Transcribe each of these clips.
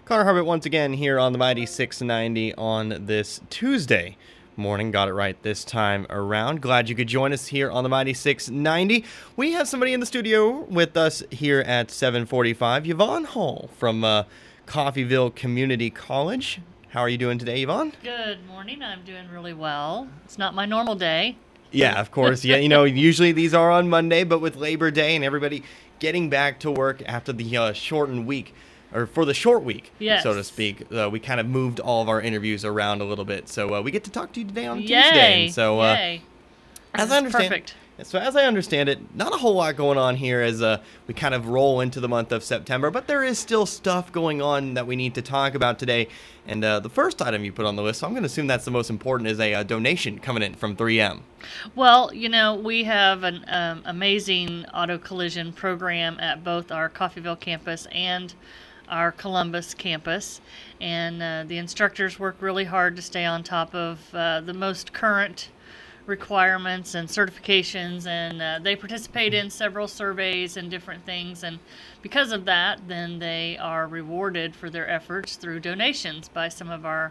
Connor Harbert once again here on the Mighty 690 on this Tuesday morning. Got it right this time around. Glad you could join us here on the Mighty 690. We have somebody in the studio with us here at 7:45. Yvonne Hall from Coffeyville Community College. How are you doing today, Yvonne? Good morning. I'm doing really well. It's not my normal day. Yeah, of course. Yeah, usually these are on Monday, but with Labor Day and everybody getting back to work after the shortened week, or for the short week, yes, so to speak, we kind of moved all of our interviews around a little bit. So we get to talk to you today on Tuesday. And so yay. As I understand, perfect. So as I understand it, not a whole lot going on here as we kind of roll into the month of September, but there is still stuff going on that we need to talk about today. And the first item you put on the list, so I'm going to assume that's the most important, is a donation coming in from 3M. Well, we have an amazing auto collision program at both our Coffeyville campus and our Columbus campus, and the instructors work really hard to stay on top of the most current requirements and certifications, and they participate in several surveys and different things, and because of that, then they are rewarded for their efforts through donations by some of our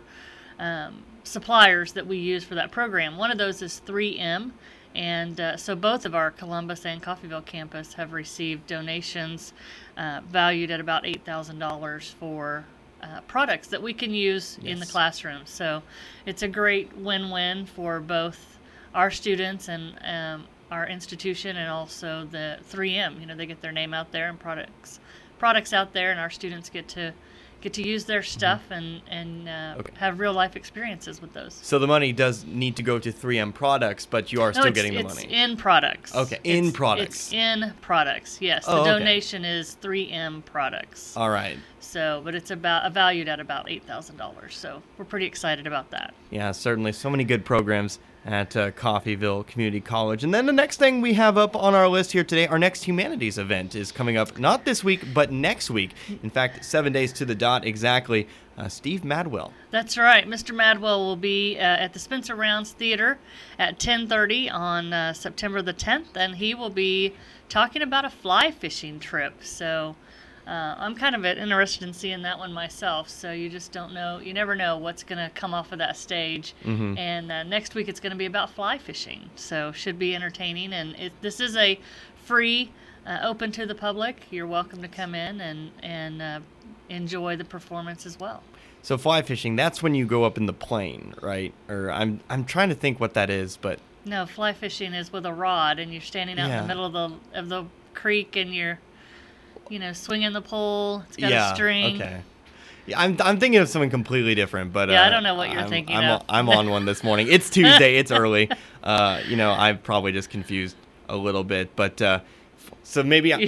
suppliers that we use for that program. One of those is 3M, and so both of our Columbus and Coffeyville campus have received donations valued at about $8,000 for products that we can use in the classroom. So it's a great win-win for both our students and our institution, and also the 3M. They get their name out there and products out there, and our students get to use their stuff and have real life experiences with those. So the money does need to go to 3M products, but you are still getting the money. It's in products. Okay, in products. It's in products. Yes, the donation is 3M products. All right. So, but it's valued at about $8,000. So we're pretty excited about that. Yeah, certainly. So many good programs at Coffeyville Community College. And then the next thing we have up on our list here today, our next humanities event is coming up not this week, but next week. In fact, 7 days to the dot exactly. Steve Madwell. That's right. Mr. Madwell will be at the Spencer Rounds Theater at 10:30 on September the 10th, and he will be talking about a fly fishing trip. So I'm kind of interested in seeing that one myself. So you just don't know. You never know what's going to come off of that stage. Mm-hmm. And next week it's going to be about fly fishing. So should be entertaining. And this is a free, open to the public. You're welcome to come in and enjoy the performance as well. So fly fishing, that's when you go up in the plane, right? Or I'm trying to think what that is, but no, fly fishing is with a rod, and you're standing out in the middle of the creek, and you're swinging the pole. It's got a string. Okay. Yeah, I'm thinking of something completely different, but I don't know what you're thinking of. I'm on one this morning. It's Tuesday. It's early. I've probably just confused a little bit, but so maybe you're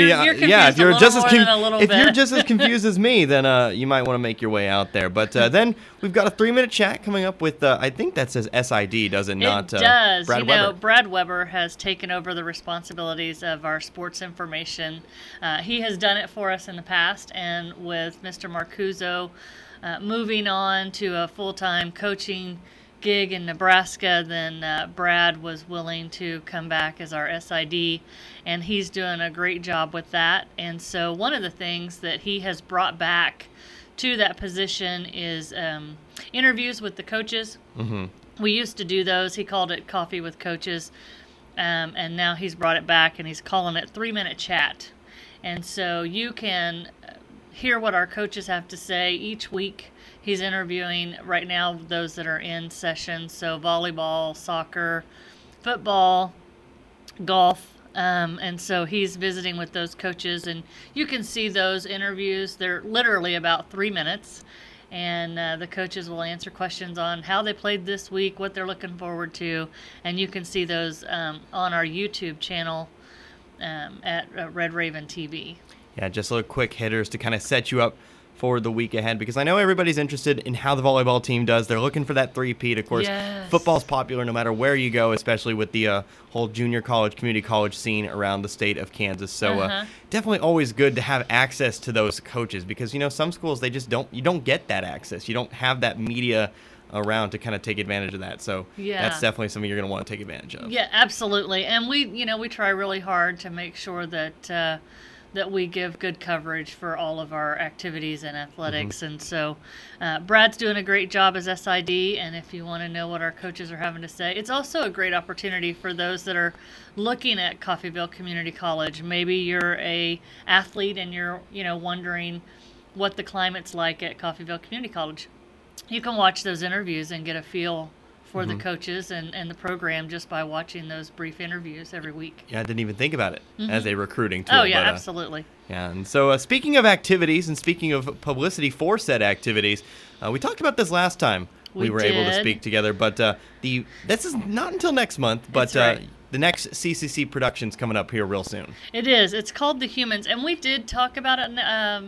if you're just as confused as me, then you might want to make your way out there. But then we've got a 3-minute chat coming up with I think that says SID, does it not? It does. Brad Weber. Brad Weber has taken over the responsibilities of our sports information. He has done it for us in the past, and with Mr. Marcuzzo moving on to a full-time coaching gig in Nebraska, then Brad was willing to come back as our SID, and he's doing a great job with that. And so one of the things that he has brought back to that position is interviews with the coaches. Mm-hmm. We used to do those. He called it Coffee with Coaches, and now he's brought it back, and he's calling it 3-minute chat. And so you can hear what our coaches have to say each week. He's interviewing right now those that are in session, so volleyball, soccer, football, golf, and so he's visiting with those coaches, and you can see those interviews. They're literally about 3 minutes, and the coaches will answer questions on how they played this week, what they're looking forward to, and you can see those on our YouTube channel at Red Raven TV. Yeah, just little quick hitters to kind of set you up for the week ahead, because I know everybody's interested in how the volleyball team does. They're looking for that three-peat. Of course, Football's popular no matter where you go, especially with the whole junior college, community college scene around the state of Kansas. So definitely always good to have access to those coaches, because some schools, they just you don't get that access. You don't have that media around to kind of take advantage of that. So that's definitely something you're going to want to take advantage of. Yeah, absolutely. And we try really hard to make sure that that we give good coverage for all of our activities and athletics. And so Brad's doing a great job as SID, and if you want to know what our coaches are having to say, it's also a great opportunity for those that are looking at Coffeyville Community College. Maybe you're a athlete and you're wondering what the climate's like at Coffeyville Community College. You can watch those interviews and get a feel for the coaches and the program just by watching those brief interviews every week. Yeah, I didn't even think about it as a recruiting tool. Oh, yeah, but, absolutely. Yeah, and so speaking of activities and speaking of publicity for said activities, we talked about this last time we were able to speak together, but this is not until next month, but the next CCC production's coming up here real soon. It is. It's called The Humans, and we did talk about it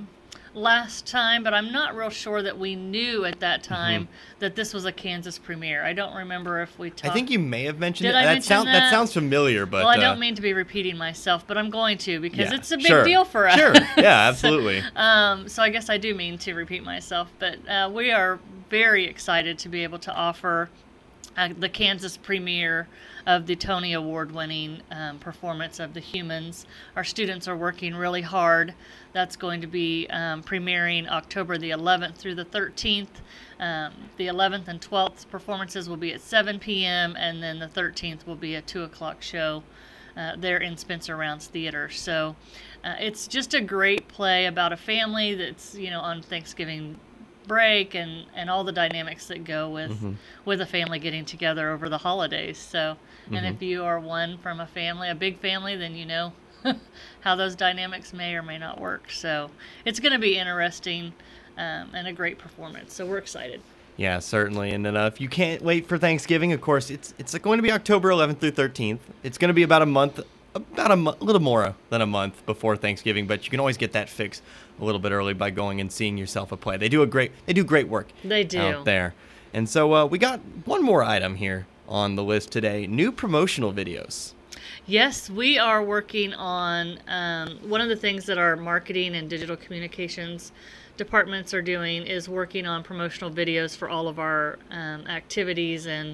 last time, but I'm not real sure that we knew at that time that this was a Kansas premiere. I don't remember if we talked. I think you may have mentioned it. That sounds familiar, but well, I don't mean to be repeating myself, but I'm going to because it's a big deal for us. Sure, yeah, absolutely. So I guess I do mean to repeat myself, but we are very excited to be able to offer the Kansas premiere of the Tony Award-winning performance of The Humans. Our students are working really hard. That's going to be premiering October the 11th through the 13th. The 11th and 12th performances will be at 7 p.m., and then the 13th will be a 2 o'clock show there in Spencer Rounds Theater. So it's just a great play about a family that's, on Thanksgiving break and all the dynamics that go with a family getting together over the holidays. So, and if you are one from a big family, then you know how those dynamics may or may not work. So it's going to be interesting and a great performance. So we're excited. Yeah, certainly. And then if you can't wait for Thanksgiving, of course, it's going to be October 11th through 13th. It's going to be about a little more than a month before Thanksgiving, but you can always get that fixed a little bit early by going and seeing yourself a play. They do great work. They do out there. And so we got one more item here on the list today: new promotional videos. Yes, we are working on one of the things that our marketing and digital communications departments are doing is working on promotional videos for all of our activities and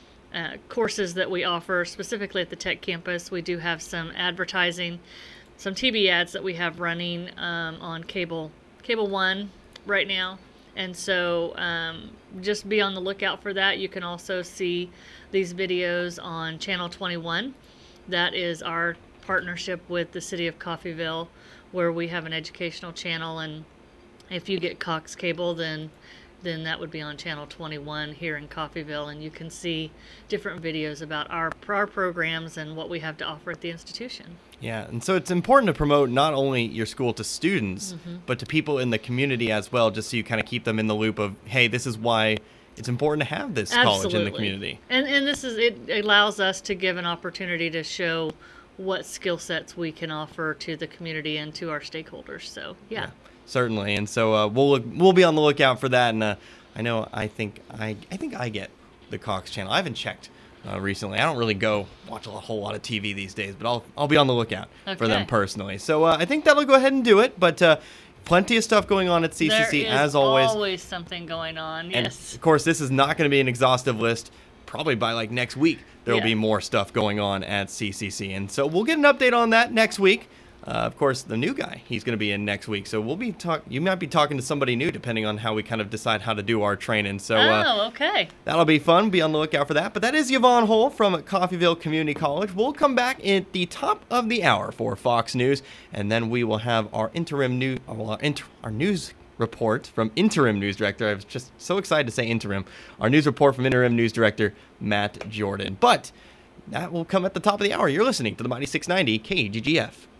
courses that we offer specifically at the Tech Campus. We do have some advertising, some TV ads that we have running on Cable One right now. And so just be on the lookout for that. You can also see these videos on Channel 21. That is our partnership with the City of Coffeyville, where we have an educational channel. And if you get Cox Cable, then that would be on Channel 21 here in Coffeyville, and you can see different videos about our programs and what we have to offer at the institution. Yeah, and so it's important to promote not only your school to students, but to people in the community as well, just so you kind of keep them in the loop of, hey, this is why it's important to have this college in the community. And it allows us to give an opportunity to show what skill sets we can offer to the community and to our stakeholders. So, yeah. Certainly, and so we'll be on the lookout for that. And I think I get the Cox channel. I haven't checked recently. I don't really go watch a whole lot of TV these days, but I'll be on the lookout for them personally. So I think that'll go ahead and do it. But plenty of stuff going on at CCC as always. Always something going on. Yes. And of course, this is not going to be an exhaustive list. Probably by like next week, there will be more stuff going on at CCC, and so we'll get an update on that next week. Of course, the new guy, he's going to be in next week. So you might be talking to somebody new depending on how we kind of decide how to do our training. So okay. That'll be fun. Be on the lookout for that. But that is Yvonne Hull from Coffeyville Community College. We'll come back at the top of the hour for Fox News, and then we will have our our news report from Interim News Director. I was just so excited to say interim. Our news report from Interim News Director Matt Jordan. But that will come at the top of the hour. You're listening to the Mighty 690 KGGF.